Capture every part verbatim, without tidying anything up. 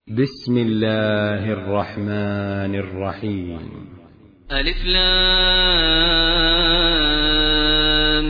بسم الله الرحمن الرحيم. ألف لام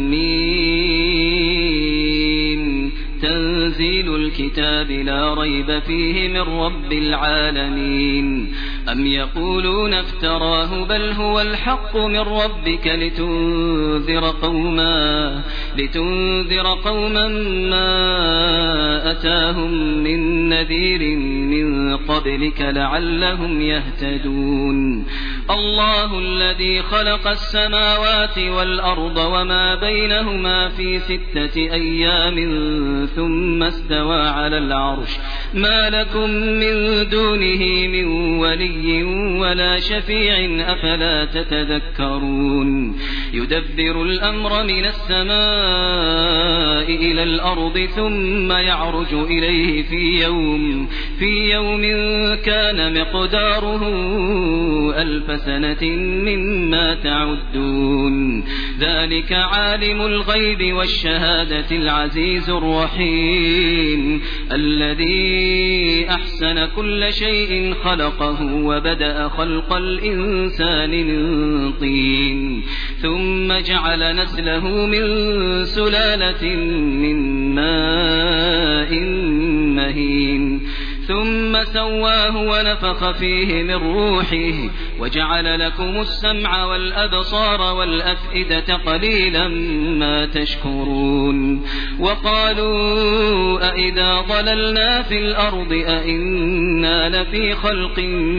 ميم. تنزيل الكتاب لا ريب فيه من رب العالمين. أم يقولون افتراه بل هو الحق من ربك لتنذر قوما لتنذر قوما ما أتاهم من نذير من قبلك لعلهم يهتدون. الله الذي خلق السماوات والأرض وما بينهما في ستة أيام ثم استوى على العرش ما لكم من دونه من ولي ولا شفيع أفلا تتذكرون. يدبر الأمر من السماء إلى الأرض ثم يعرج إليه في يوم في يوم كان مقداره ألف سنة مما تعدون. ذلك عالم الغيب والشهادة العزيز الرحيم الذي أحسن كل شيء خلقه وبدأ خلق الإنسان من طين ثم جعل نسله من سلالة من ماء مهين ثم سواه ونفخ فيه من روحه وجعل لكم السمع والأبصار والأفئدة قليلا ما تشكرون. وقالوا أئذا ضللنا في الأرض أئنا لفي خلق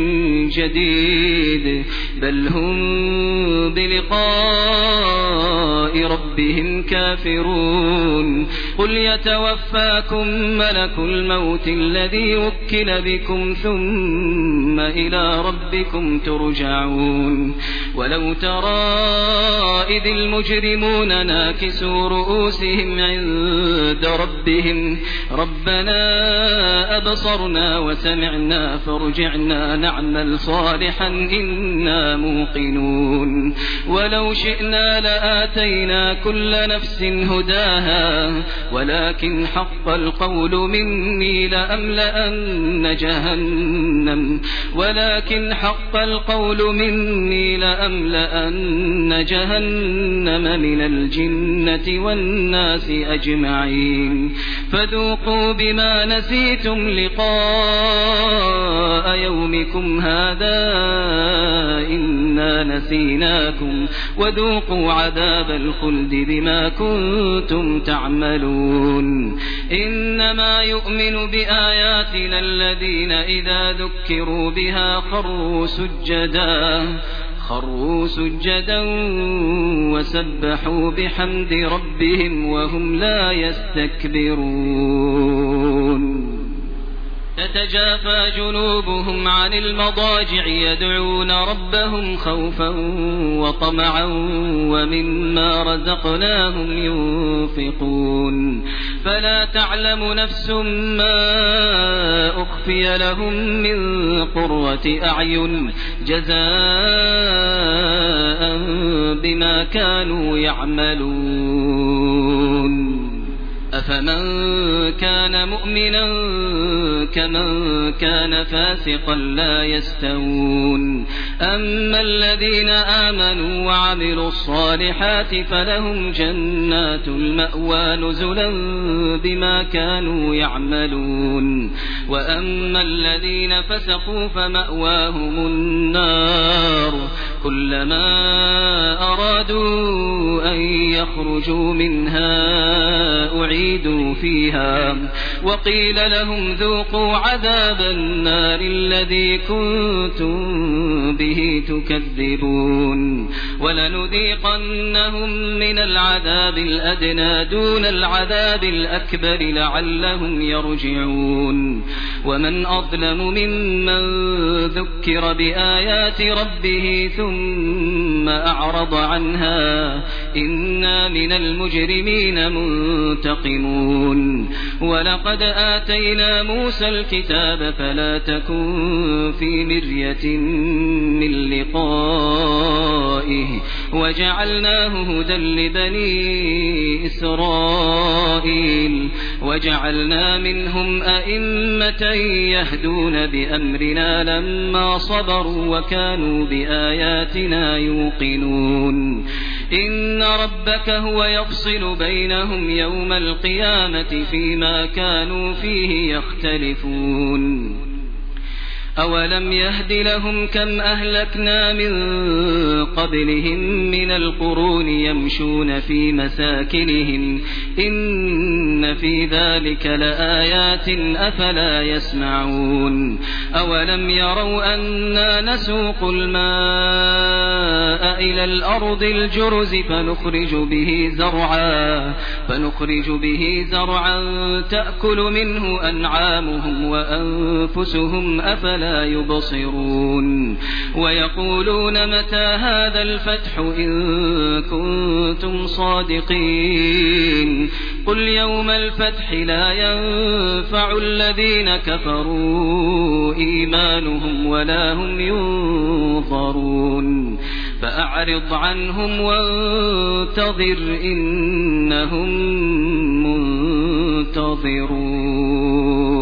جديد بل هم بلقاء ربهم كافرون. قل يتوفاكم ملك الموت الذي وكل بكم ثم إلى ربكم ترجعون. ولو ترى إذ المجرمون ناكسوا رؤوسهم عند ربهم ربنا أبصرنا وسمعنا فارجعنا نعمل صالحا إنا موقنون. ولو شئنا لآتينا كل نفس هداها ولكن حق القول مني لأملأن جهنم ولكن حق القول مني لأملأن جهنم من الجنة والناس أجمعين. فذوقوا بما نسيتم لقاء يومكم هذا إنا نسيناكم وذوقوا عذاب الخلد بما كنتم تعملون. إنما يؤمن بآياتنا الذين إذا ذكروا بها خروا سجدا خروا سجدا وسبحوا بحمد ربهم وهم لا يستكبرون. تتجافى جنوبهم عن المضاجع يدعون ربهم خوفا وطمعا ومما رزقناهم ينفقون. فلا تعلم نفس ما أخفي لهم من قرة أعين جزاء بما كانوا يعملون. أفمن كان مؤمنا كمن كان فاسقا لا يستوون. أما الذين آمنوا وعملوا الصالحات فلهم جنات المأوى نزلا بما كانوا يعملون. وأما الذين فسقوا فمأواهم النار كلما أرادوا أن يخرجوا منها أعيدوا فيها وقيل لهم ذوقوا عذاب النار الذي كنتم به تكذبون. ولنذيقنهم من العذاب الأدنى دون العذاب الأكبر لعلهم يرجعون. ومن أظلم ممن ذكر بآيات ربه ثم ثم أعرض عنها إنا من المجرمين منتقمون ولقد آتينا موسى الكتاب فلا تكن في مرية من لقائه وجعلناه هدى لبني إسرائيل وجعلنا منهم أئمة يهدون بأمرنا لما صبروا وكانوا بآياتنا يوقنون إن ربك هو يفصل بينهم يوم القيامة فيما كانوا فيه يختلفون أولم يهد لهم كم أهلكنا من قبلهم من القرون يمشون في مساكنهم إن في ذلك لآيات أفلا يسمعون أولم يروا أنا نسوق الماء إلى الأرض الجرز فنخرج به زرعا فنخرج به زرعا تأكل منه أنعامهم وأنفسهم أفلا لا يبصرون ويقولون متى هذا الفتح إن كنتم صادقين قل يوم الفتح لا ينفع الذين كفروا إيمانهم ولا هم ينظرون فأعرض عنهم وانتظر إنهم منتظرون.